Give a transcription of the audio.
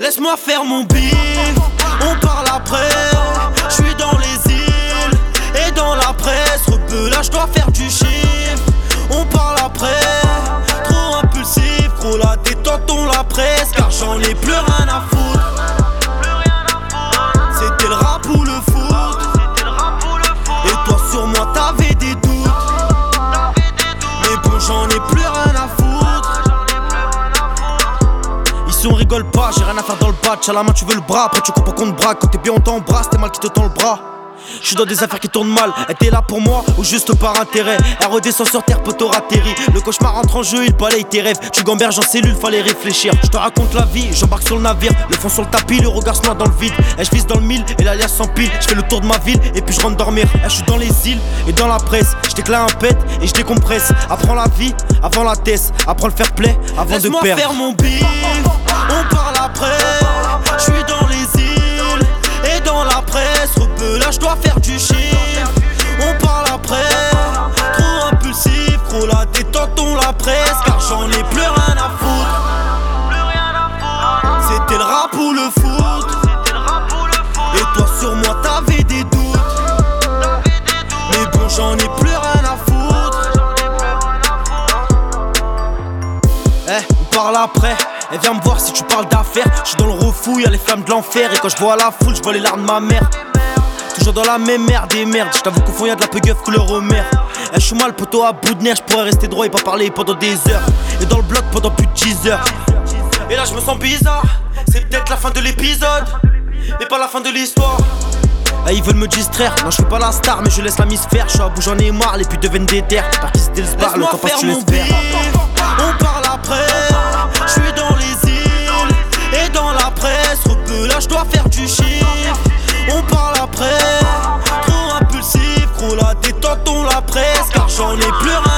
Laisse-moi faire mon bif, on parle après. J'suis dans les îles et dans la presse. Rebeu là j'dois faire du chiffre. On parle après, trop impulsif. Gros la détente on la presse. Car j'en ai plus rien à foutre. C'était le rap ou le foot. Et toi sur moi t'avais des doutes. Mais bon j'en ai plus rien à foutre. Ici on rigole pas, j'ai rien à faire dans le batch. À la main tu veux le bras, après tu comprends qu'on te braque. Quand t'es bien on t'embrasse, t'es mal qui te tend le bras. J'suis dans des affaires qui tournent mal. Elle était là pour moi ou juste par intérêt. Elle redescend sur terre, poteau atterri. Le cauchemar rentre en jeu, il balaye tes rêves. Tu gamberges en cellule, fallait réfléchir. J'te raconte la vie, j'embarque sur le navire. Le fond sur le tapis, le regard se noie dans le vide. Et j'vise dans le mille et l'alias s'empile. J'fais le tour de ma ville et puis j'rentre dormir. J'suis dans les îles et dans la presse. J't'éclate un pet et j'décompresse. Apprends la vie avant la test. Apprends le fair play avant de perdre. Laisse-moi faire mon bif, on parle après. J'suis dans les îles et dans la presse. Rebeu là j'dois faire du chiffre. On parle après, trop impulsif. Gros la détente on la presse. Car j'en ai plus rien à foutre. C'était le rap ou le foot. Et toi sur moi t'avais des doutes. Mais bon j'en ai plus rien à foutre. On parle après. Elle vient me voir si tu parles d'affaires. J'suis dans le refou, y'a les flammes de l'enfer. Et quand je vois la foule, je vois les larmes de ma mère. Toujours dans la même merde des merdes. J't'avoue qu'au fond y'a de la pegueuf couleur au mer. J'suis mal poteau à bout de nerfs. J'pourrais rester droit et pas parler pendant des heures. Et dans le bloc pendant plus de 10 heures. Et là je me sens bizarre. C'est peut-être la fin de l'épisode, mais pas la fin de l'histoire. Ils veulent me distraire, non je fais pas la star. Mais je laisse la mise faire, j'suis à bout j'en ai marre. Les putes deviennent des terres, par qui c'était le spar. Le temps passe tu l'espères. On parle après, j'suis dans les îles et dans la presse. Rebeu là j'dois faire du chiffre. On parle après, trop impulsif. Gros la détente on la presse. Car j'en ai plus rien